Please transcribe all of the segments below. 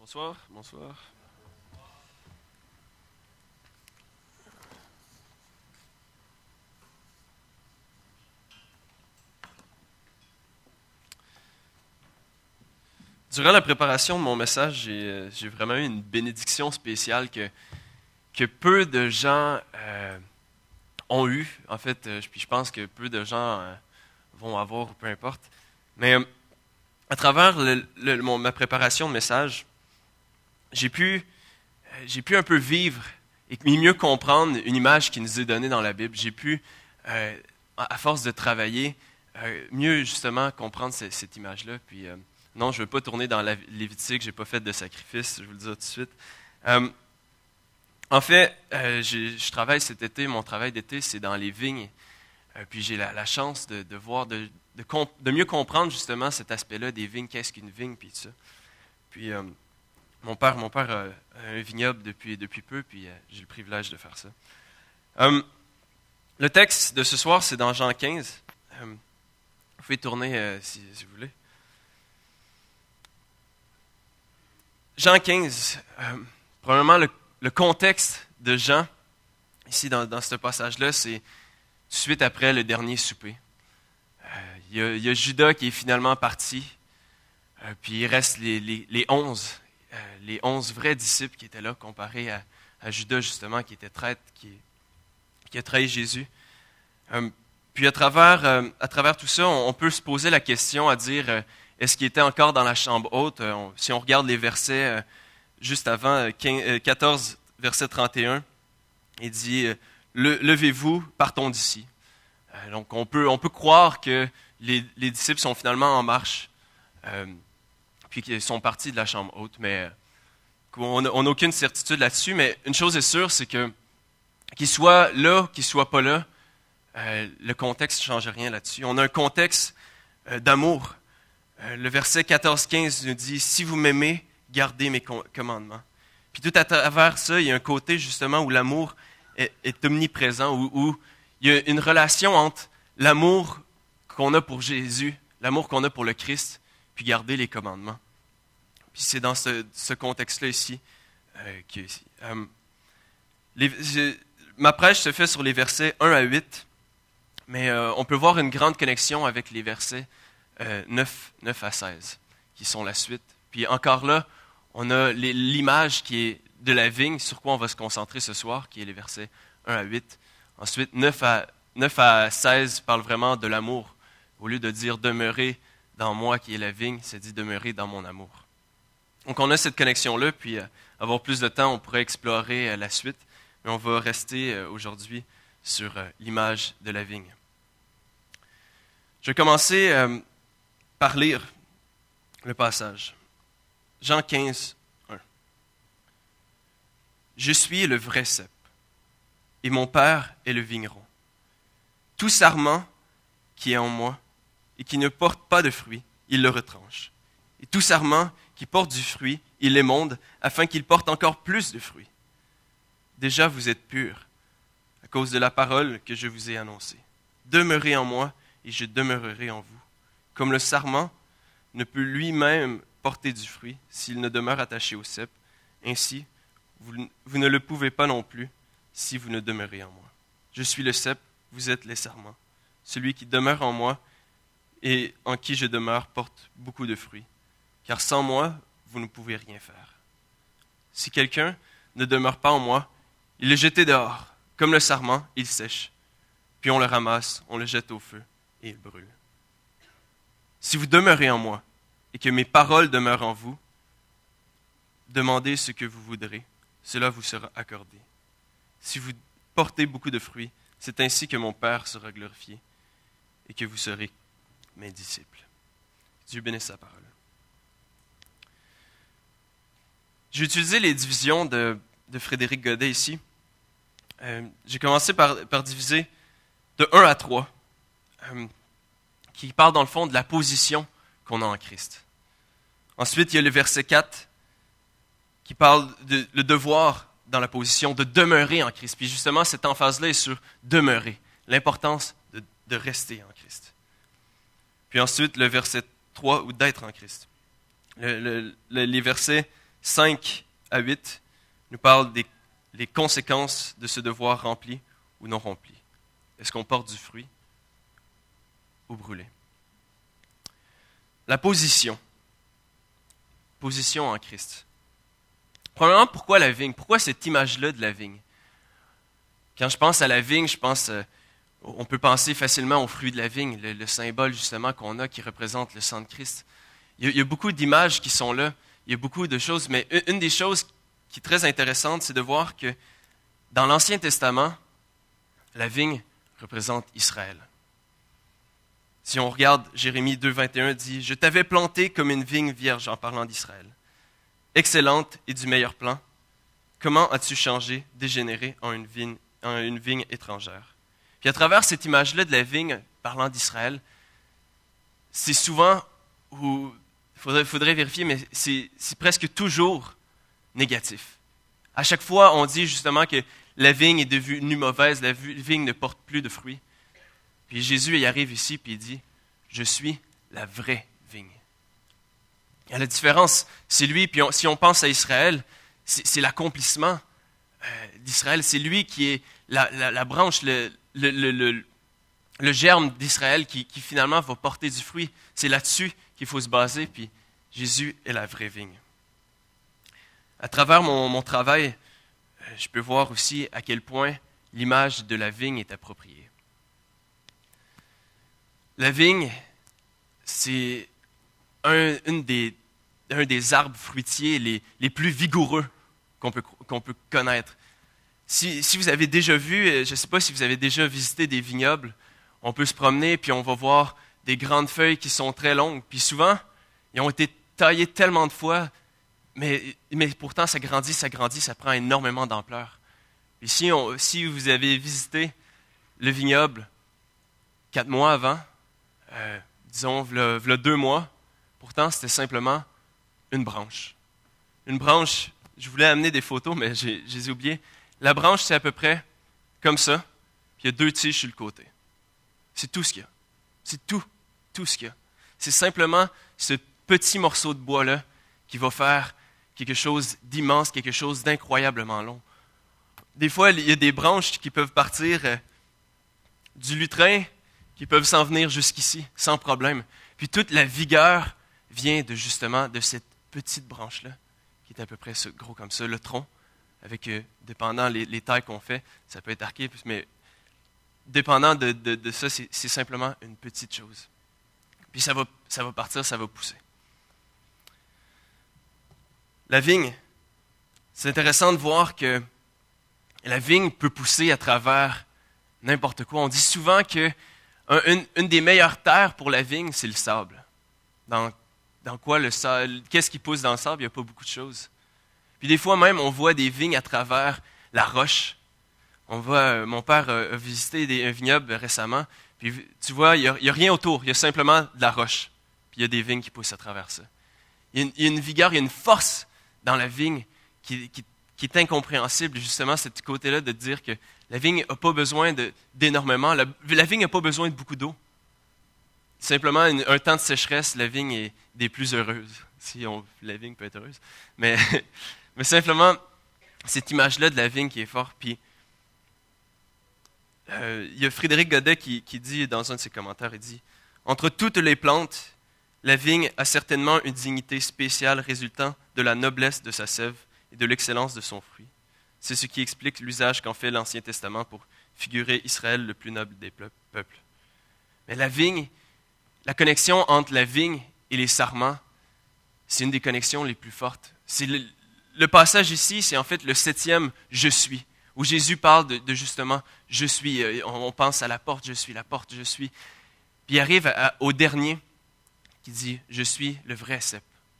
Bonsoir, bonsoir. Durant la préparation de mon message, j'ai vraiment eu une bénédiction spéciale que peu de gens ont eu. En fait, puis je pense que peu de gens vont avoir, ou peu importe. Mais à travers ma préparation de message, j'ai pu un peu vivre et mieux comprendre une image qui nous est donnée dans la Bible. J'ai pu, à force de travailler, mieux justement comprendre cette image-là. Puis non, je ne veux pas tourner dans Lévitique, je n'ai pas fait de sacrifice, je vous le dis tout de suite. En fait, je travaille cet été, mon travail d'été, c'est dans les vignes. Puis j'ai la chance de voir, de mieux comprendre justement cet aspect-là des vignes, qu'est-ce qu'une vigne, puis tout ça. Puis mon père a un vignoble depuis peu, puis j'ai le privilège de faire ça. Le texte de ce soir, c'est dans Jean 15. Vous pouvez tourner si vous voulez. Jean 15, probablement le contexte de Jean, ici dans ce passage-là, c'est tout de suite après le dernier souper. Il y a Judas qui est finalement parti, puis il reste les 11. Les 11 vrais disciples qui étaient là, comparés à Judas, justement, qui était traître, qui a trahi Jésus. Puis à travers tout ça, on peut se poser la question à dire, est-ce qu'il était encore dans la chambre haute? Si on regarde les versets juste avant, 14, verset 31, il dit, levez-vous, partons d'ici. Donc on peut croire que les disciples sont finalement en marche, puis qu'ils sont partis de la chambre haute, mais on n'a aucune certitude là-dessus. Mais une chose est sûre, c'est que qu'ils soient là, qu'ils ne soient pas là, le contexte ne change rien là-dessus. On a un contexte d'amour. Le verset 14-15 nous dit « Si vous m'aimez, gardez mes commandements ». Puis tout à travers ça, il y a un côté justement où l'amour est omniprésent, où il y a une relation entre l'amour qu'on a pour Jésus, l'amour qu'on a pour le Christ, puis garder les commandements. Puis c'est dans ce contexte-là ici ma prêche se fait sur les versets 1 à 8, mais on peut voir une grande connexion avec les versets 9 à 16, qui sont la suite. Puis encore là, on a l'image qui est de la vigne, sur quoi on va se concentrer ce soir, qui est les versets 1 à 8. Ensuite, 9 à 16 parle vraiment de l'amour. Au lieu de dire « demeurer dans moi qui est la vigne », c'est dit « demeurer dans mon amour ». Donc on a cette connexion-là, puis avoir plus de temps, on pourrait explorer la suite, mais on va rester aujourd'hui sur l'image de la vigne. Je vais commencer par lire le passage. Jean 15, 1. « Je suis le vrai cep, et mon Père est le vigneron. Tout sarment qui est en moi et qui ne porte pas de fruit, il le retranche. Et tout sarment qui porte du fruit, il l'émonde, afin qu'il porte encore plus de fruits. Déjà vous êtes purs, à cause de la parole que je vous ai annoncée. Demeurez en moi, et je demeurerai en vous. Comme le sarment ne peut lui-même porter du fruit s'il ne demeure attaché au cep, ainsi vous ne le pouvez pas non plus si vous ne demeurez en moi. Je suis le cep, vous êtes les sarments. Celui qui demeure en moi et en qui je demeure porte beaucoup de fruits. Car sans moi, vous ne pouvez rien faire. Si quelqu'un ne demeure pas en moi, il est jeté dehors. Comme le sarment, il sèche. Puis on le ramasse, on le jette au feu et il brûle. Si vous demeurez en moi et que mes paroles demeurent en vous, demandez ce que vous voudrez, cela vous sera accordé. Si vous portez beaucoup de fruits, c'est ainsi que mon Père sera glorifié et que vous serez mes disciples. Dieu bénisse sa parole. J'ai utilisé les divisions de Frédéric Godet ici. J'ai commencé par diviser de 1 à 3, qui parle dans le fond de la position qu'on a en Christ. Ensuite, il y a le verset 4, qui parle de le devoir dans la position de demeurer en Christ. Puis justement, cette emphase-là est sur demeurer, l'importance de rester en Christ. Puis ensuite, le verset 3, ou d'être en Christ. Les versets 5 à 8 nous parle des conséquences de ce devoir rempli ou non rempli. Est-ce qu'on porte du fruit ou brûlé? La position. Position en Christ. Premièrement, pourquoi la vigne? Pourquoi cette image-là de la vigne? Quand je pense à la vigne, on peut penser facilement au fruit de la vigne, le symbole justement qu'on a qui représente le sang de Christ. Il y a beaucoup d'images qui sont là, il y a beaucoup de choses, mais une des choses qui est très intéressante, c'est de voir que dans l'Ancien Testament, la vigne représente Israël. Si on regarde Jérémie 2,21 dit « Je t'avais planté comme une vigne vierge en parlant d'Israël, excellente et du meilleur plan. Comment as-tu changé, dégénéré en une vigne étrangère? » Puis à travers cette image-là de la vigne parlant d'Israël, c'est souvent, il faudrait vérifier, mais c'est presque toujours négatif. À chaque fois, on dit justement que la vigne est devenue mauvaise, la vigne ne porte plus de fruits. Puis Jésus il arrive ici et il dit « Je suis la vraie vigne ». La différence, c'est lui, puis si on pense à Israël, c'est l'accomplissement d'Israël. C'est lui qui est la branche, le germe d'Israël qui finalement va porter du fruit. C'est là-dessus qu'il faut se baser, puis Jésus est la vraie vigne. À travers mon travail, je peux voir aussi à quel point l'image de la vigne est appropriée. La vigne, c'est un des arbres fruitiers les plus vigoureux qu'on peut connaître. Si vous avez déjà vu, je ne sais pas si vous avez déjà visité des vignobles, on peut se promener puis on va voir des grandes feuilles qui sont très longues. Puis souvent, ils ont été taillés tellement de fois, mais pourtant ça grandit, ça prend énormément d'ampleur. Et si vous avez visité le vignoble 4 mois avant, disons, v'là 2 mois, pourtant c'était simplement une branche. Une branche, je voulais amener des photos, mais je les ai oubliées. La branche, c'est à peu près comme ça, puis il y a 2 tiges sur le côté. C'est tout ce qu'il y a. C'est tout ce qu'il y a. C'est simplement ce petit morceau de bois-là qui va faire quelque chose d'immense, quelque chose d'incroyablement long. Des fois, il y a des branches qui peuvent partir du lutrin, qui peuvent s'en venir jusqu'ici, sans problème. Puis toute la vigueur vient de cette petite branche-là, qui est à peu près gros comme ça, le tronc, avec, dépendant les tailles qu'on fait, ça peut être arqué, mais dépendant de ça, c'est simplement une petite chose. Puis ça va partir, ça va pousser. La vigne, c'est intéressant de voir que la vigne peut pousser à travers n'importe quoi. On dit souvent que une des meilleures terres pour la vigne, c'est le sable. Dans quoi le sable? Qu'est-ce qui pousse dans le sable? Il n'y a pas beaucoup de choses. Puis des fois même, on voit des vignes à travers la roche. Mon père a visité un vignoble récemment, puis tu vois, il n'y a rien autour, il y a simplement de la roche. Puis il y a des vignes qui poussent à travers ça. Il y a une vigueur, il y a une force dans la vigne qui est incompréhensible, justement, ce côté-là de dire que la vigne n'a pas besoin d'énormément, la vigne n'a pas besoin de beaucoup d'eau. Simplement, un temps de sécheresse, la vigne est des plus heureuses. La vigne peut être heureuse. Mais simplement, cette image-là de la vigne qui est forte. Puis, il y a Frédéric Godet qui dit dans un de ses commentaires, il dit « Entre toutes les plantes, la vigne a certainement une dignité spéciale résultant de la noblesse de sa sève et de l'excellence de son fruit. C'est ce qui explique l'usage qu'en fait l'Ancien Testament pour figurer Israël le plus noble des peuples. » Mais la vigne, la connexion entre la vigne et les sarments, c'est une des connexions les plus fortes. C'est le passage ici, c'est en fait le 7e « Je suis », où Jésus parle de justement « Je suis ». On pense à la porte, « Je suis la porte, je suis ». Puis il arrive au dernier qui dit « Je suis le vrai cep ».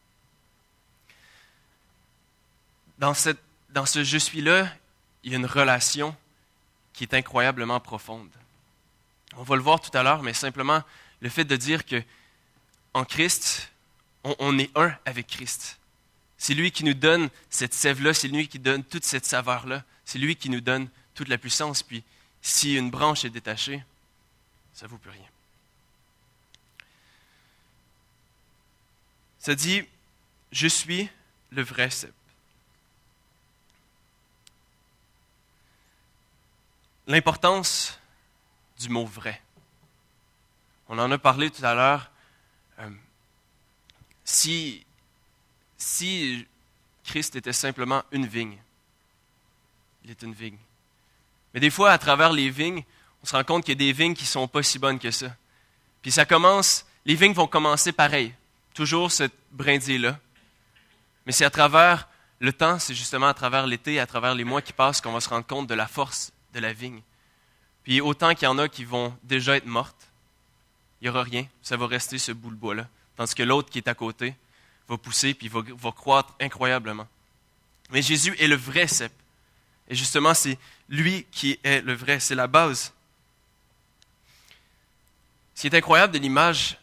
Dans ce « Je suis-là », il y a une relation qui est incroyablement profonde. On va le voir tout à l'heure, mais simplement le fait de dire que en Christ, on est un avec Christ. C'est lui qui nous donne cette sève-là, c'est lui qui donne toute cette saveur-là, c'est lui qui nous donne toute la puissance. Puis si une branche est détachée, ça ne vaut plus rien. Ça dit « Je suis le vrai cep. L'importance du mot vrai. On en a parlé tout à l'heure. Si Christ était simplement une vigne, il est une vigne. Mais des fois, à travers les vignes, on se rend compte qu'il y a des vignes qui ne sont pas si bonnes que ça. Puis les vignes vont commencer pareil, toujours cette brindille-là. Mais c'est à travers le temps, c'est justement à travers l'été, à travers les mois qui passent qu'on va se rendre compte de la force de la vigne. Puis autant qu'il y en a qui vont déjà être mortes, il n'y aura rien, ça va rester ce bout de bois-là. Tandis que l'autre qui est à côté va pousser puis va croître incroyablement. Mais Jésus est le vrai cep. Et justement, c'est lui qui est le vrai, c'est la base. Ce qui est incroyable de l'image,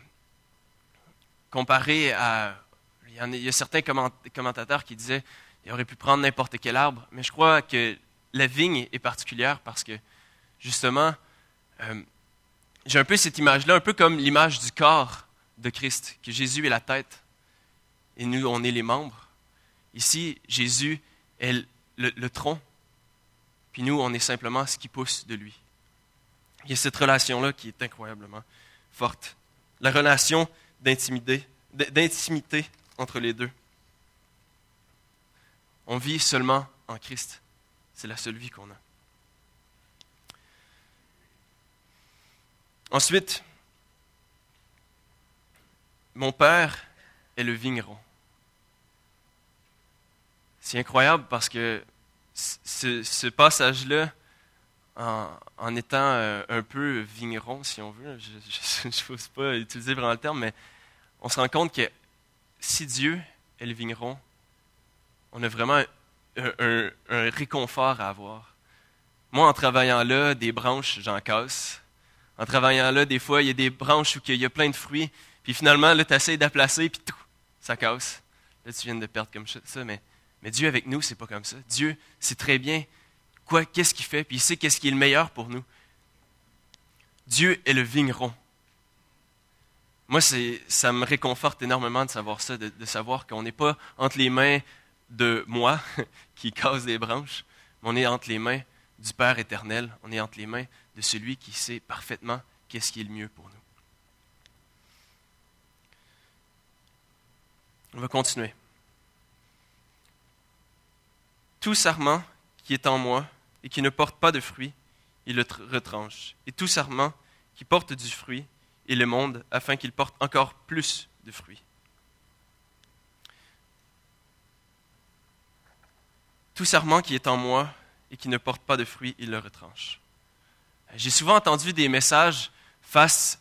comparé à... Il y a certains commentateurs qui disaient qu'il aurait pu prendre n'importe quel arbre, mais je crois que la vigne est particulière parce que, justement, j'ai un peu cette image-là, un peu comme l'image du corps de Christ, que Jésus est la tête et nous, on est les membres. Ici, Jésus est le tronc, puis nous, on est simplement ce qui pousse de lui. Il y a cette relation-là qui est incroyablement forte. La relation d'intimité entre les deux. On vit seulement en Christ. C'est la seule vie qu'on a. Ensuite, mon Père est le vigneron. C'est incroyable parce que ce passage-là, en étant un peu vigneron, si on veut, je n'ose pas utiliser vraiment le terme, mais on se rend compte que si Dieu est le vigneron, on a vraiment un réconfort à avoir. Moi, en travaillant là, des branches, j'en casse. En travaillant là, des fois, il y a des branches où il y a plein de fruits, puis finalement, là, tu essaies de la placer, puis tout, ça casse. Là, tu viens de perdre comme ça, mais Dieu avec nous, c'est pas comme ça. Dieu sait très bien qu'est-ce qu'il fait, puis il sait qu'est-ce qui est le meilleur pour nous. Dieu est le vigneron. Moi, ça me réconforte énormément de savoir ça, de savoir qu'on n'est pas entre les mains de moi, qui casse des branches, mais on est entre les mains du Père éternel, on est entre les mains de celui qui sait parfaitement qu'est-ce qui est le mieux pour nous. On va continuer. Tout sarment qui est en moi et qui ne porte pas de fruit, il le retranche. Et tout sarment qui porte du fruit, il le monde afin qu'il porte encore plus de fruits. Tout sarment qui est en moi et qui ne porte pas de fruit, il le retranche. J'ai souvent entendu des messages face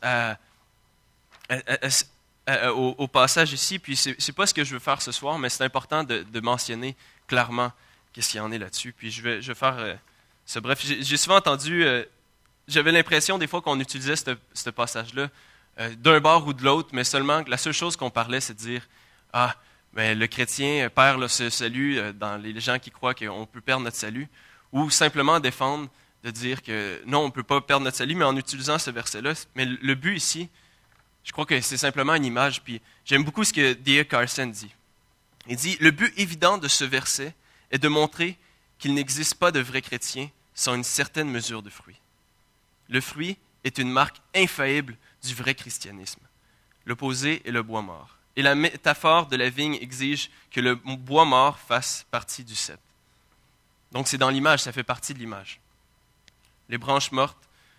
au passage ici, puis c'est pas ce que je veux faire ce soir, mais c'est important de mentionner clairement qu'est-ce qu'il y en est là-dessus. Puis je vais faire ce bref. J'ai souvent entendu, j'avais l'impression des fois qu'on utilisait ce passage-là d'un bord ou de l'autre, mais seulement que la seule chose qu'on parlait, c'est de dire ben, le chrétien perd ce salut dans les gens qui croient qu'on peut perdre notre salut, ou simplement défendre de dire que non, on ne peut pas perdre notre salut, mais en utilisant ce verset-là. Mais le but ici, je crois que c'est simplement une image. Puis j'aime beaucoup ce que D.A. Carson dit. Il dit, le but évident de ce verset est de montrer qu'il n'existe pas de vrais chrétiens sans une certaine mesure de fruit. Le fruit est une marque infaillible du vrai christianisme. L'opposé est le bois mort. Et la métaphore de la vigne exige que le bois mort fasse partie du cep. Donc c'est dans l'image, ça fait partie de l'image. Les branches mortes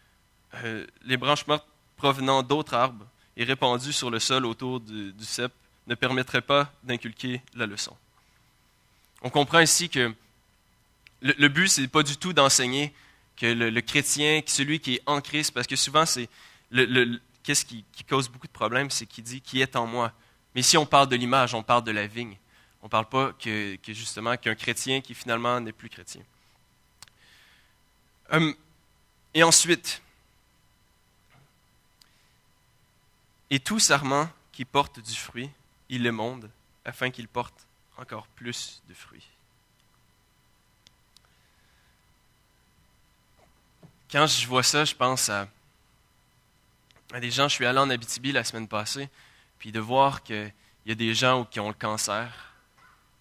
provenant d'autres arbres et répandues sur le sol autour du cep ne permettraient pas d'inculquer la leçon. On comprend ici que le but, ce n'est pas du tout d'enseigner que le chrétien, celui qui est en Christ, parce que souvent, c'est qu'est-ce qui cause beaucoup de problèmes, c'est qu'il dit « qui est en moi ». Mais ici, on parle de l'image, on parle de la vigne. On ne parle pas justement qu'un chrétien qui finalement n'est plus chrétien. Et ensuite, et tout sarment qui porte du fruit, il l'émonde, afin qu'il porte encore plus de fruits. Quand je vois ça, je pense à des gens. Je suis allé en Abitibi la semaine passée, puis de voir qu'il y a des gens qui ont le cancer,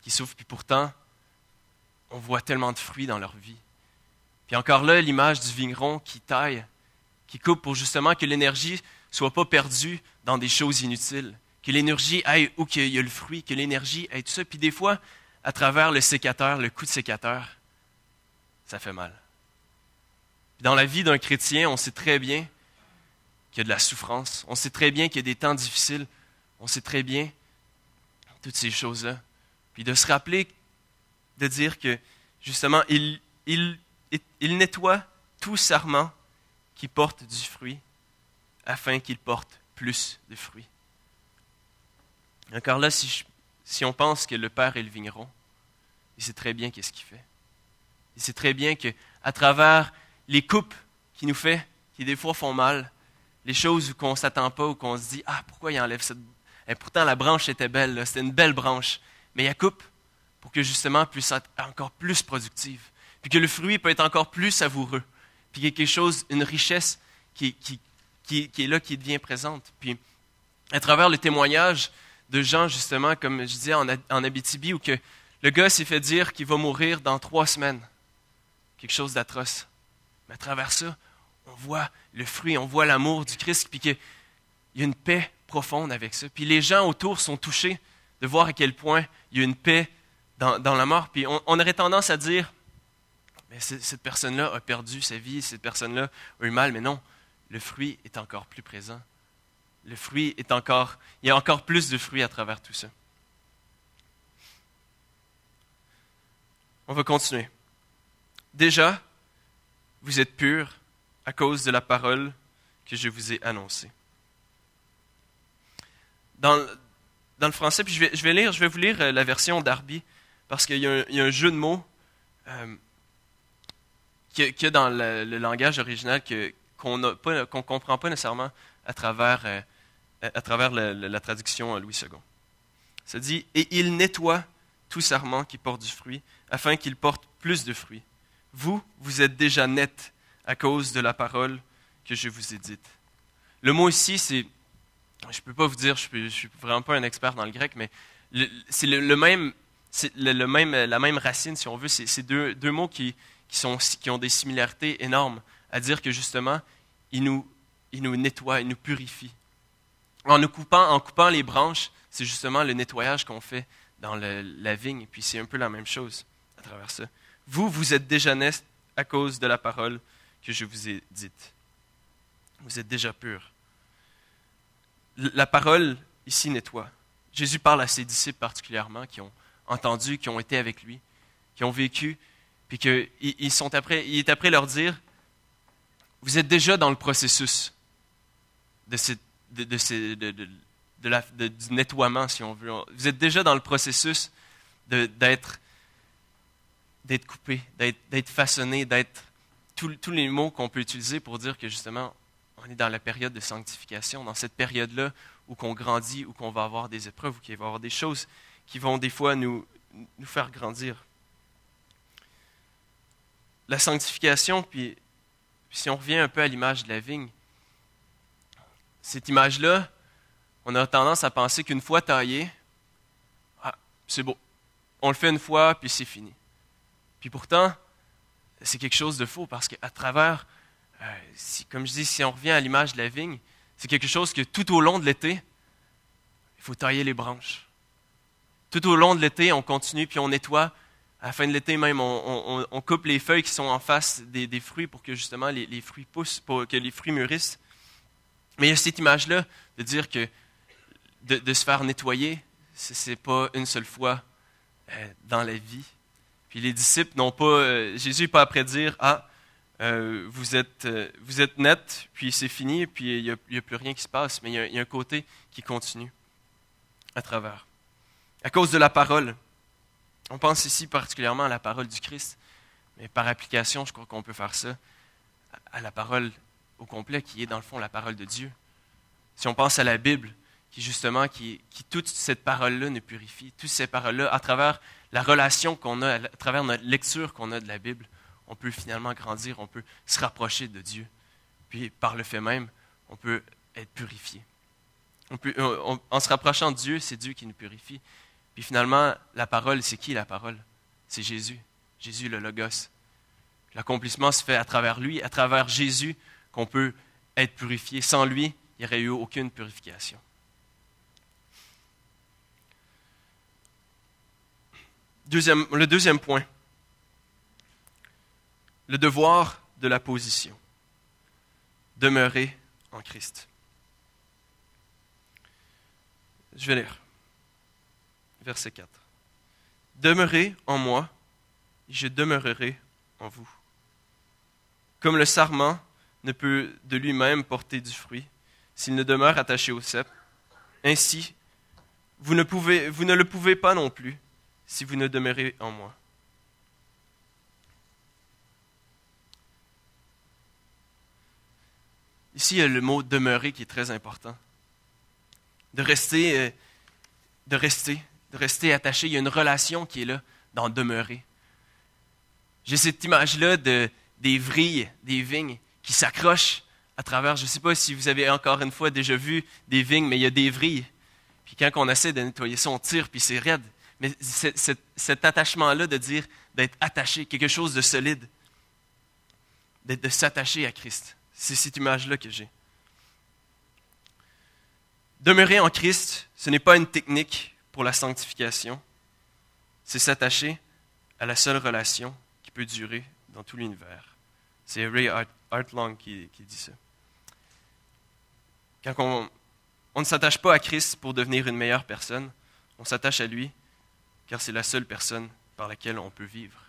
qui souffrent, puis pourtant, on voit tellement de fruits dans leur vie. Puis encore là, l'image du vigneron qui taille, qui coupe pour justement que l'énergie ne soit pas perdue dans des choses inutiles, que l'énergie aille où il y a le fruit, que l'énergie aille tout ça. Puis des fois, à travers le sécateur, le coup de sécateur, ça fait mal. Puis dans la vie d'un chrétien, on sait très bien qu'il y a de la souffrance, on sait très bien qu'il y a des temps difficiles, on sait très bien toutes ces choses-là. Puis de se rappeler, de dire que justement, il nettoie tout sarment qui porte du fruit, afin qu'il porte plus de fruits. Encore là, si on pense que le Père est le vigneron, il sait très bien qu'est-ce qu'il fait. Il sait très bien qu'à travers les coupes qu'il nous fait, qui des fois font mal, les choses qu'on ne s'attend pas ou qu'on se dit « Ah, pourquoi il enlève cette... » Et pourtant, la branche était belle, là, c'était une belle branche. Mais il la coupe pour que justement elle puisse être encore plus productive. Puis que le fruit peut être encore plus savoureux. Puis qu'il y a quelque chose, une richesse qui est là, qui devient présente. Puis à travers le témoignage de Jean, justement, comme je disais, en Abitibi, où que le gars s'est fait dire qu'il va mourir dans 3 semaines. Quelque chose d'atroce. Mais à travers ça, on voit le fruit, on voit l'amour du Christ, puis qu'il y a une paix profonde avec ça. Puis les gens autour sont touchés de voir à quel point il y a une paix dans la mort. Puis on aurait tendance à dire, mais cette personne-là a perdu sa vie, cette personne-là a eu mal, mais non, le fruit est encore plus présent. Le fruit est encore, il y a encore plus de fruits à travers tout ça. On va continuer. Déjà, vous êtes purs à cause de la parole que je vous ai annoncée. Dans le français, puis je vais vous lire la version Darby, parce qu'il y a un jeu de mots qu'il y a dans le langage original qu'on ne comprend pas nécessairement à travers la traduction Louis II. Ça dit « Et il nettoie tout sarment qui porte du fruit, afin qu'il porte plus de fruits. Vous êtes déjà nets à cause de la parole que je vous ai dite. » Le mot ici, c'est, je ne peux pas vous dire, je ne suis vraiment pas un expert dans le grec, mais c'est la même racine, si on veut. C'est deux mots qui ont des similarités énormes, à dire que justement, il nous nettoie, il nous purifie. En coupant les branches, c'est justement le nettoyage qu'on fait dans la vigne, et puis c'est un peu la même chose à travers ça. Vous êtes déjà nets à cause de la parole que je vous ai dite. Vous êtes déjà purs. La parole ici nettoie. Jésus parle à ses disciples particulièrement, qui ont entendu, qui ont été avec lui, qui ont vécu, puis qu'il est après leur dire, vous êtes déjà dans le processus du nettoiement, si on veut. Vous êtes déjà dans le processus d'être coupé, d'être façonné, d'être tous les mots qu'on peut utiliser pour dire que justement, on est dans la période de sanctification, dans cette période-là où qu'on grandit, où qu'on va avoir des épreuves, où qu'il va y avoir des choses qui vont des fois nous faire grandir. La sanctification, puis si on revient un peu à l'image de la vigne, cette image-là, on a tendance à penser qu'une fois taillé, c'est beau. On le fait une fois, puis c'est fini. Puis pourtant, c'est quelque chose de faux, parce qu'à travers, comme je dis, si on revient à l'image de la vigne, c'est quelque chose que tout au long de l'été, il faut tailler les branches. Tout au long de l'été, on continue, puis on nettoie. À la fin de l'été même, on coupe les feuilles qui sont en face des fruits pour que justement les fruits poussent, pour que les fruits mûrissent. Mais il y a cette image-là de dire que de se faire nettoyer, ce n'est pas une seule fois dans la vie. Puis les disciples n'ont pas... Jésus n'est pas après dire « Ah, vous êtes nets, puis c'est fini, puis il n'y a plus rien qui se passe. » Mais il y a un côté qui continue à travers. À cause de la parole. On pense ici particulièrement à la parole du Christ, mais par application, je crois qu'on peut faire ça à la parole au complet, qui est dans le fond la parole de Dieu. Si on pense à la Bible, qui toute cette parole-là nous purifie, toutes ces paroles-là, à travers la relation qu'on a, à travers notre lecture qu'on a de la Bible, on peut finalement grandir, on peut se rapprocher de Dieu. Puis par le fait même, on peut être purifié. En se rapprochant de Dieu, c'est Dieu qui nous purifie. Puis finalement, la parole, c'est qui la parole? C'est Jésus. Jésus, le Logos. L'accomplissement se fait à travers lui, à travers Jésus, qu'on peut être purifié. Sans lui, il n'y aurait eu aucune purification. Le deuxième point, le devoir de la position. Demeurer en Christ. Je vais lire. Verset 4. Demeurez en moi, et je demeurerai en vous. Comme le sarment ne peut de lui-même porter du fruit s'il ne demeure attaché au cep, ainsi, vous ne le pouvez pas non plus si vous ne demeurez en moi. Ici, il y a le mot « demeurer » qui est très important. De rester attaché. Il y a une relation qui est là, dans demeurer. J'ai cette image-là des vrilles, des vignes, qui s'accrochent à travers. Je ne sais pas si vous avez encore une fois déjà vu des vignes, mais il y a des vrilles. Puis quand on essaie de nettoyer ça, on tire, puis c'est raide. Mais cet attachement-là de dire d'être attaché, quelque chose de solide, de s'attacher à Christ. C'est cette image-là que j'ai. Demeurer en Christ, ce n'est pas une technique pour la sanctification. C'est s'attacher à la seule relation qui peut durer dans tout l'univers. C'est Ray Hartlong qui dit ça. Quand on ne s'attache pas à Christ pour devenir une meilleure personne, on s'attache à lui car c'est la seule personne par laquelle on peut vivre.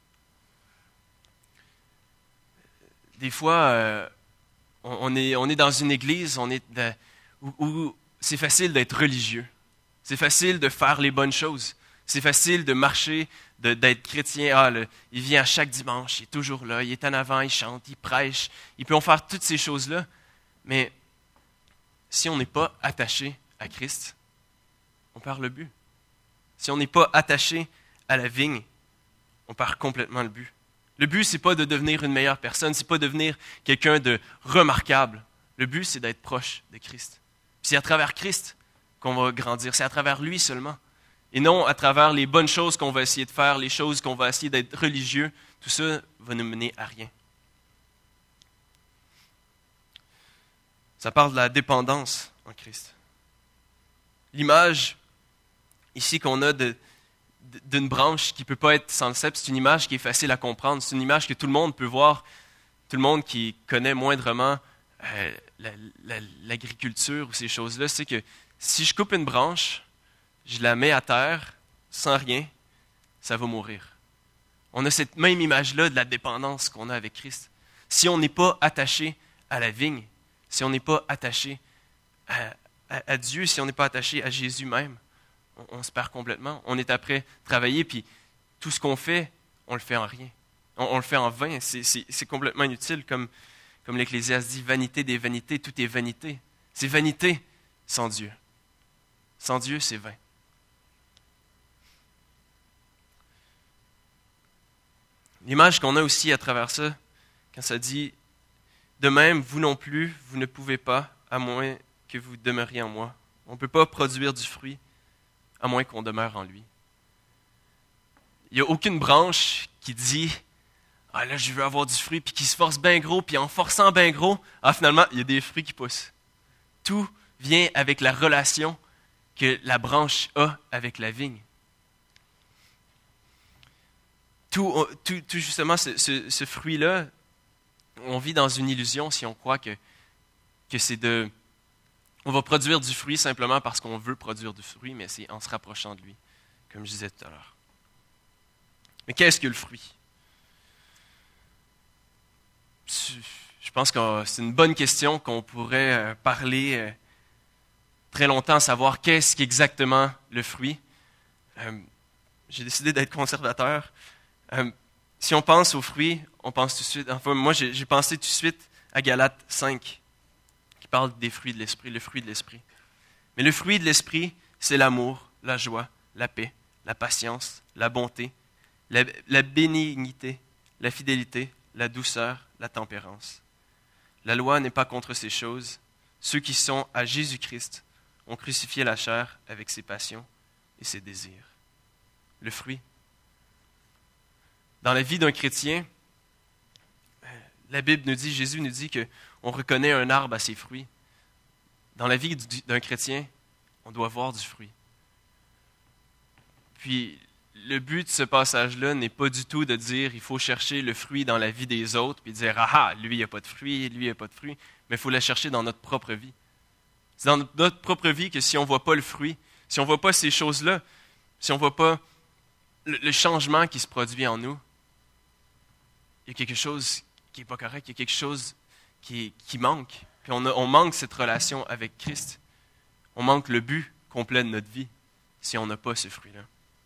Des fois, on est dans une église où c'est facile d'être religieux. C'est facile de faire les bonnes choses. C'est facile de marcher, d'être chrétien. Il vient à chaque dimanche, il est toujours là, il est en avant, il chante, il prêche. Il peut en faire toutes ces choses-là. Mais si on n'est pas attaché à Christ, on perd le but. Si on n'est pas attaché à la vigne, on perd complètement le but. Le but, ce n'est pas de devenir une meilleure personne, ce n'est pas de devenir quelqu'un de remarquable. Le but, c'est d'être proche de Christ. Puis c'est à travers Christ qu'on va grandir, c'est à travers lui seulement. Et non à travers les bonnes choses qu'on va essayer de faire, les choses qu'on va essayer d'être religieux. Tout ça va nous mener à rien. Ça parle de la dépendance en Christ. L'image ici qu'on a d'une branche qui ne peut pas être sans le cep, c'est une image qui est facile à comprendre. C'est une image que tout le monde peut voir. Tout le monde qui connaît moindrement l'agriculture ou ces choses-là, c'est que si je coupe une branche, je la mets à terre sans rien, ça va mourir. On a cette même image-là de la dépendance qu'on a avec Christ. Si on n'est pas attaché à la vigne, si on n'est pas attaché à Dieu, si on n'est pas attaché à Jésus même, on se perd complètement. On est après travailler, puis tout ce qu'on fait, on le fait en rien. On le fait en vain. C'est complètement inutile, comme l'Ecclésiaste dit, vanité des vanités, tout est vanité. C'est vanité sans Dieu. Sans Dieu, c'est vain. L'image qu'on a aussi à travers ça, quand ça dit « De même, vous non plus, vous ne pouvez pas, à moins que vous demeuriez en moi. » On ne peut pas produire du fruit, à moins qu'on demeure en lui. Il n'y a aucune branche qui dit « Ah là, je veux avoir du fruit », puis qui se force bien gros, puis en forçant bien gros, finalement, il y a des fruits qui poussent. Tout vient avec la relation que la branche a avec la vigne. Tout justement, ce fruit-là, on vit dans une illusion si on croit que c'est on va produire du fruit simplement parce qu'on veut produire du fruit, mais c'est en se rapprochant de lui, comme je disais tout à l'heure. Mais qu'est-ce que le fruit? Je pense que c'est une bonne question qu'on pourrait parler très longtemps, à savoir qu'est-ce qu'exactement le fruit. J'ai décidé d'être conservateur. Si on pense aux fruits, on pense tout de suite, enfin moi j'ai pensé tout de suite à Galates 5, qui parle des fruits de l'esprit, le fruit de l'esprit. Mais le fruit de l'esprit, c'est l'amour, la joie, la paix, la patience, la bonté, la bénignité, la fidélité, la douceur, la tempérance. La loi n'est pas contre ces choses. Ceux qui sont à Jésus-Christ ont crucifié la chair avec ses passions et ses désirs. Le fruit. Dans la vie d'un chrétien, la Bible nous dit, Jésus nous dit qu'on reconnaît un arbre à ses fruits. Dans la vie d'un chrétien, on doit voir du fruit. Puis, le but de ce passage-là n'est pas du tout de dire il faut chercher le fruit dans la vie des autres, puis dire ah, lui, il n'y a pas de fruit, lui, il n'y a pas de fruit. Mais il faut le chercher dans notre propre vie. C'est dans notre propre vie que si on ne voit pas le fruit, si on ne voit pas ces choses-là, si on ne voit pas le changement qui se produit en nous, il y a quelque chose qui n'est pas correct, il y a quelque chose qui manque. Puis on manque cette relation avec Christ. On manque le but complet de notre vie si on n'a pas ce fruit-là.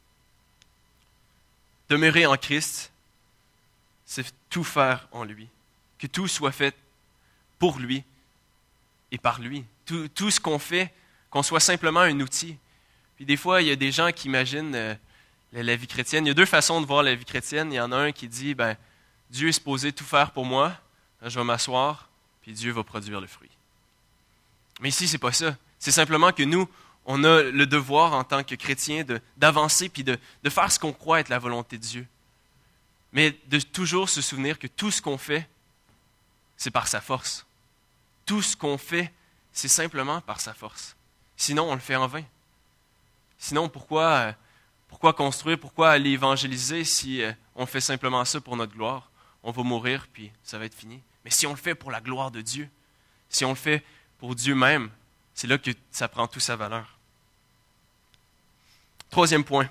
Demeurer en Christ, c'est tout faire en lui. Que tout soit fait pour lui et par lui. Tout ce qu'on fait, qu'on soit simplement un outil. Puis des fois, il y a des gens qui imaginent la vie chrétienne. Il y a deux façons de voir la vie chrétienne. Il y en a un qui dit, Dieu est supposé tout faire pour moi, je vais m'asseoir, puis Dieu va produire le fruit. Mais ici, c'est pas ça. C'est simplement que nous, on a le devoir en tant que chrétiens d'avancer puis de faire ce qu'on croit être la volonté de Dieu. Mais de toujours se souvenir que tout ce qu'on fait, c'est par sa force. Tout ce qu'on fait, c'est simplement par sa force. Sinon, on le fait en vain. Sinon, pourquoi construire, pourquoi aller évangéliser si on fait simplement ça pour notre gloire? On va mourir, puis ça va être fini. Mais si on le fait pour la gloire de Dieu, si on le fait pour Dieu même, c'est là que ça prend toute sa valeur. Troisième point.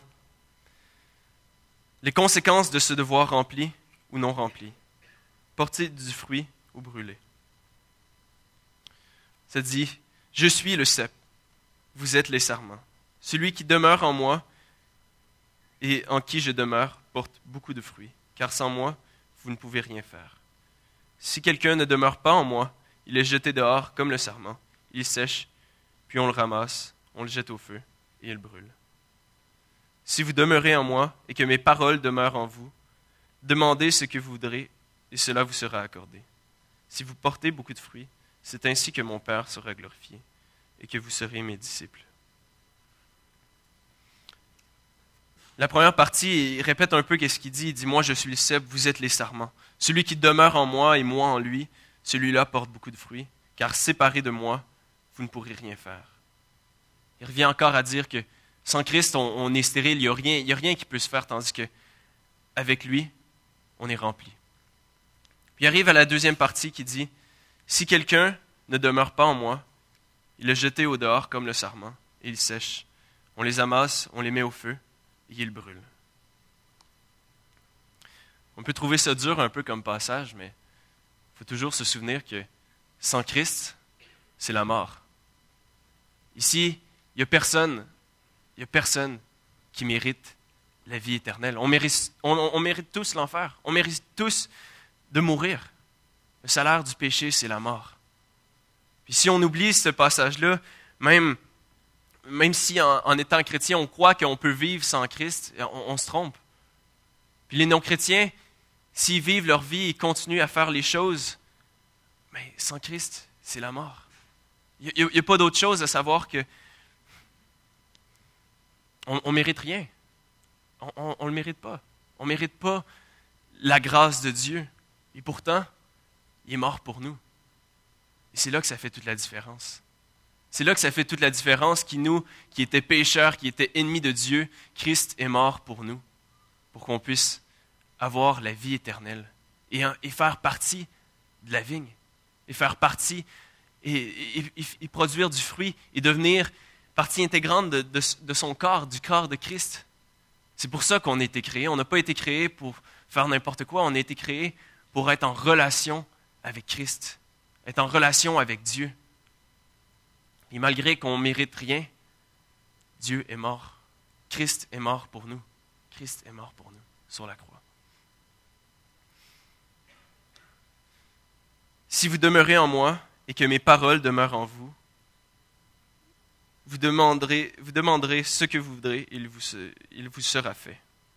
Les conséquences de ce devoir rempli ou non rempli. Porter du fruit ou brûler. Ça dit, « Je suis le cep, vous êtes les sarments. Celui qui demeure en moi et en qui je demeure porte beaucoup de fruits, car sans moi, vous ne pouvez rien faire. Si quelqu'un ne demeure pas en moi, il est jeté dehors comme le sarment. Il sèche, puis on le ramasse, on le jette au feu, et il brûle. Si vous demeurez en moi, et que mes paroles demeurent en vous, demandez ce que vous voudrez, et cela vous sera accordé. Si vous portez beaucoup de fruits, c'est ainsi que mon Père sera glorifié, et que vous serez mes disciples. » La première partie, il répète un peu ce qu'il dit. Il dit, « Moi, je suis le cep, vous êtes les sarments. Celui qui demeure en moi et moi en lui, celui-là porte beaucoup de fruits, car séparé de moi, vous ne pourrez rien faire. » Il revient encore à dire que sans Christ, on est stérile, il n'y a rien qui peut se faire, tandis qu'avec lui, on est rempli. Puis il arrive à la deuxième partie qui dit, « Si quelqu'un ne demeure pas en moi, il est jeté au dehors comme le sarment, et il sèche. On les amasse, on les met au feu, et ils brûlent. » On peut trouver ça dur un peu comme passage, mais il faut toujours se souvenir que sans Christ, c'est la mort. Ici, il n'y a personne qui mérite la vie éternelle. On mérite tous l'enfer. On mérite tous de mourir. Le salaire du péché, c'est la mort. Puis si on oublie ce passage-là, même si en étant chrétien, on croit qu'on peut vivre sans Christ, on se trompe. Puis les non-chrétiens, s'ils vivent leur vie et continuent à faire les choses, mais sans Christ, c'est la mort. Il n'y a pas d'autre chose à savoir que on ne mérite rien. On ne le mérite pas. On ne mérite pas la grâce de Dieu. Et pourtant, il est mort pour nous. Et c'est là que ça fait toute la différence. C'est là que ça fait toute la différence qui étaient pécheurs, qui étaient ennemis de Dieu, Christ est mort pour nous, pour qu'on puisse avoir la vie éternelle et faire partie de la vigne, et faire partie et produire du fruit et devenir partie intégrante de son corps, du corps de Christ. C'est pour ça qu'on a été créé. On n'a pas été créé pour faire n'importe quoi. On a été créé pour être en relation avec Christ, être en relation avec Dieu. Et malgré qu'on ne mérite rien, Dieu est mort. Christ est mort pour nous. Christ est mort pour nous sur la croix. Si vous demeurez en moi et que mes paroles demeurent en vous, vous demanderez ce que vous voudrez et il vous sera fait.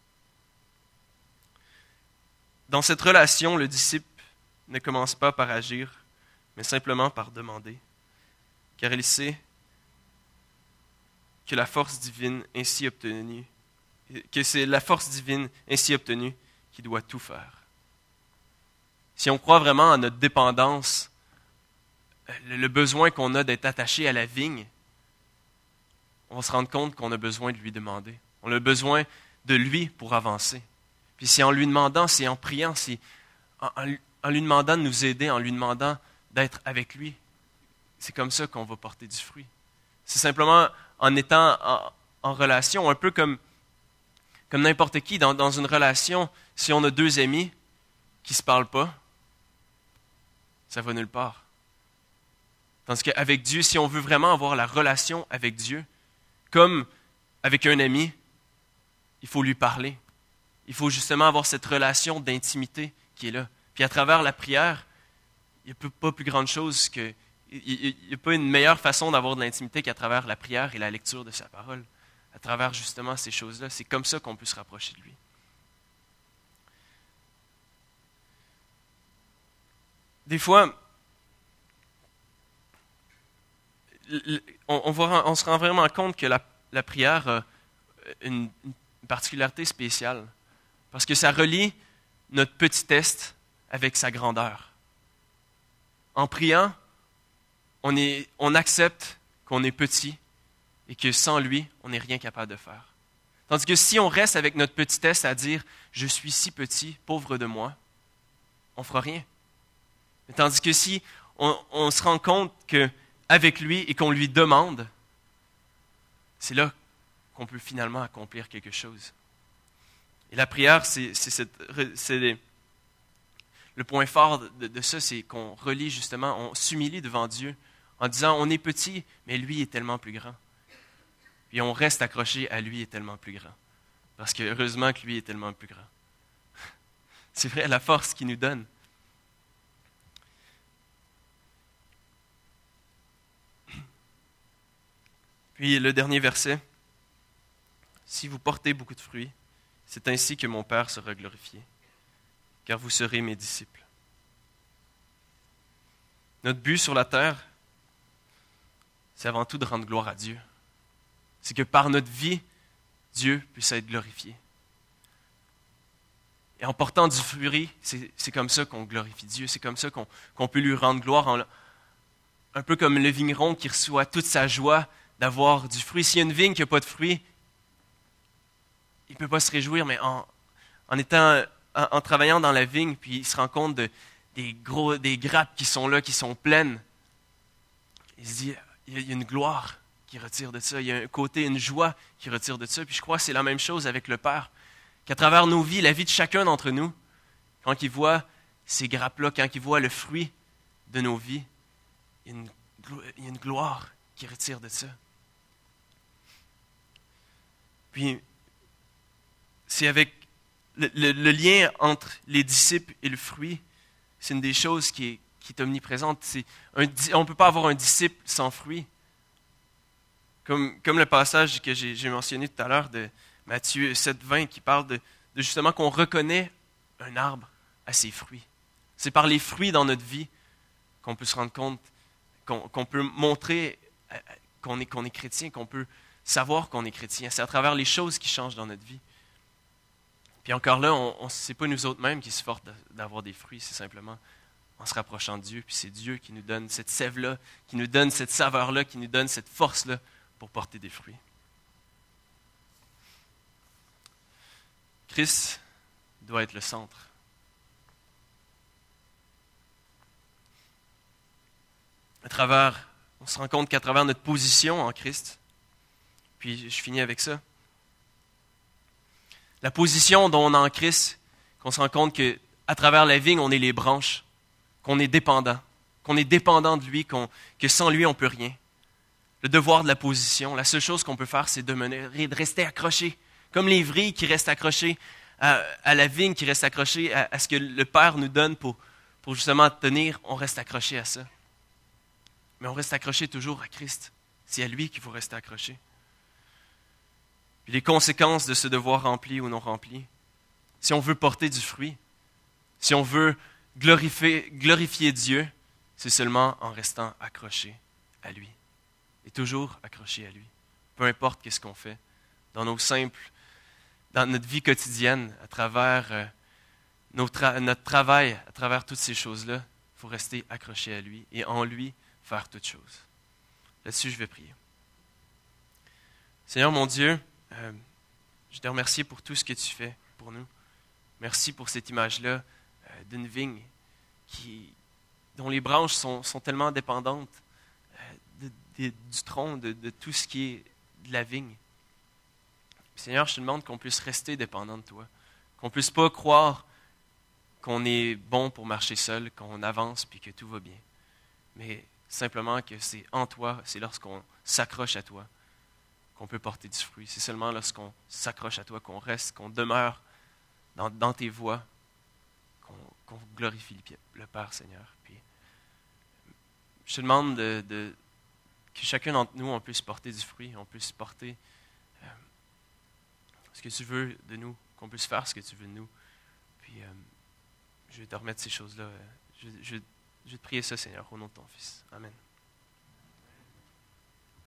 Dans cette relation, le disciple ne commence pas par agir, mais simplement par demander, car il sait que la force divine ainsi obtenue, que c'est la force divine ainsi obtenue qui doit tout faire. Si on croit vraiment à notre dépendance, le besoin qu'on a d'être attaché à la vigne, on va se rendre compte qu'on a besoin de lui demander. On a besoin de lui pour avancer. Puis c'est en lui demandant, c'est en priant, c'est en lui demandant de nous aider, en lui demandant d'être avec lui. C'est comme ça qu'on va porter du fruit. C'est simplement en étant en relation, un peu comme n'importe qui. Dans une relation, si on a deux amis qui ne se parlent pas, ça va nulle part. Tandis qu'avec Dieu, si on veut vraiment avoir la relation avec Dieu, comme avec un ami, il faut lui parler. Il faut justement avoir cette relation d'intimité qui est là. Puis à travers la prière, il n'y a pas plus grande chose que... Il n'y a pas une meilleure façon d'avoir de l'intimité qu'à travers la prière et la lecture de sa parole. À travers justement ces choses-là, c'est comme ça qu'on peut se rapprocher de lui. Des fois, on se rend vraiment compte que la prière a une particularité spéciale. Parce que ça relie notre petitesse avec sa grandeur. En priant, on accepte qu'on est petit et que sans lui, on n'est rien capable de faire. Tandis que si on reste avec notre petitesse à dire « je suis si petit, pauvre de moi », on ne fera rien. Mais tandis que si on se rend compte qu'avec lui et qu'on lui demande, c'est là qu'on peut finalement accomplir quelque chose. Et la prière, le point fort de ça, c'est qu'on relie justement, on s'humilie devant Dieu en disant on est petit, mais lui est tellement plus grand. Puis on reste accroché à lui est tellement plus grand. Parce que heureusement que lui est tellement plus grand. C'est vrai, la force qu'il nous donne. Puis le dernier verset, si vous portez beaucoup de fruits, c'est ainsi que mon Père sera glorifié, car vous serez mes disciples. Notre but sur la terre, c'est avant tout de rendre gloire à Dieu. C'est que par notre vie, Dieu puisse être glorifié. Et en portant du fruit, c'est comme ça qu'on glorifie Dieu, c'est comme ça qu'on peut lui rendre gloire, un peu comme le vigneron qui reçoit toute sa joie d'avoir du fruit. S'il y a une vigne qui n'a pas de fruit, il ne peut pas se réjouir, mais en travaillant dans la vigne, puis il se rend compte des grappes qui sont là, qui sont pleines. Il se dit, il y a une gloire qui retire de ça, il y a un côté, une joie qui retire de ça. Puis je crois que c'est la même chose avec le Père, qu'à travers nos vies, la vie de chacun d'entre nous, quand il voit ces grappes-là, quand il voit le fruit de nos vies, il y a une gloire qui retire de ça. Puis, c'est avec le lien entre les disciples et le fruit, c'est une des choses qui est omniprésente. On ne peut pas avoir un disciple sans fruit. Comme le passage que j'ai mentionné tout à l'heure de Matthieu 7,20 qui parle de justement qu'on reconnaît un arbre à ses fruits. C'est par les fruits dans notre vie qu'on peut se rendre compte, qu'on peut montrer qu'on est chrétien, qu'on peut savoir qu'on est chrétien. C'est à travers les choses qui changent dans notre vie. Puis encore là, ce n'est pas nous autres mêmes qui se forcent d'avoir des fruits, c'est simplement en se rapprochant de Dieu. Puis c'est Dieu qui nous donne cette sève-là, qui nous donne cette saveur-là, qui nous donne cette force-là pour porter des fruits. Christ doit être le centre. On se rend compte qu'à travers notre position en Christ, puis je finis avec ça, la position dont on est en Christ, qu'on se rend compte qu'à travers la vigne, on est les branches, qu'on est dépendant de lui, que sans lui, on ne peut rien. Le devoir de la position, la seule chose qu'on peut faire, c'est de rester accroché, comme les vrilles qui restent accrochées à la vigne, qui restent accrochées à ce que le Père nous donne pour justement tenir, on reste accroché à ça. Mais on reste accroché toujours à Christ. C'est à lui qu'il faut rester accroché. Puis les conséquences de ce devoir rempli ou non rempli, si on veut porter du fruit, si on veut glorifier Dieu, c'est seulement en restant accroché à lui. Et toujours accroché à lui. peu importe qu'est-ce qu'on fait, dans dans notre vie quotidienne, à travers notre travail, à travers toutes ces choses-là, il faut rester accroché à lui et en lui faire toutes choses. Là-dessus, je vais prier. Seigneur mon Dieu, je te remercie pour tout ce que tu fais pour nous. Merci pour cette image-là d'une vigne dont les branches sont tellement dépendantes du tronc, de tout ce qui est de la vigne. Seigneur, je te demande qu'on puisse rester dépendant de toi, qu'on ne puisse pas croire qu'on est bon pour marcher seul, qu'on avance puis que tout va bien, mais simplement que c'est en toi, c'est lorsqu'on s'accroche à toi qu'on peut porter du fruit. C'est seulement lorsqu'on s'accroche à toi, qu'on reste, qu'on demeure dans tes voies, qu'on glorifie le Père, Seigneur. Puis, je te demande que chacun d'entre nous, on puisse porter du fruit, on puisse porter ce que tu veux de nous, qu'on puisse faire ce que tu veux de nous. Puis, je vais te remettre ces choses-là. Je vais te prier ça, Seigneur, au nom de ton Fils. Amen.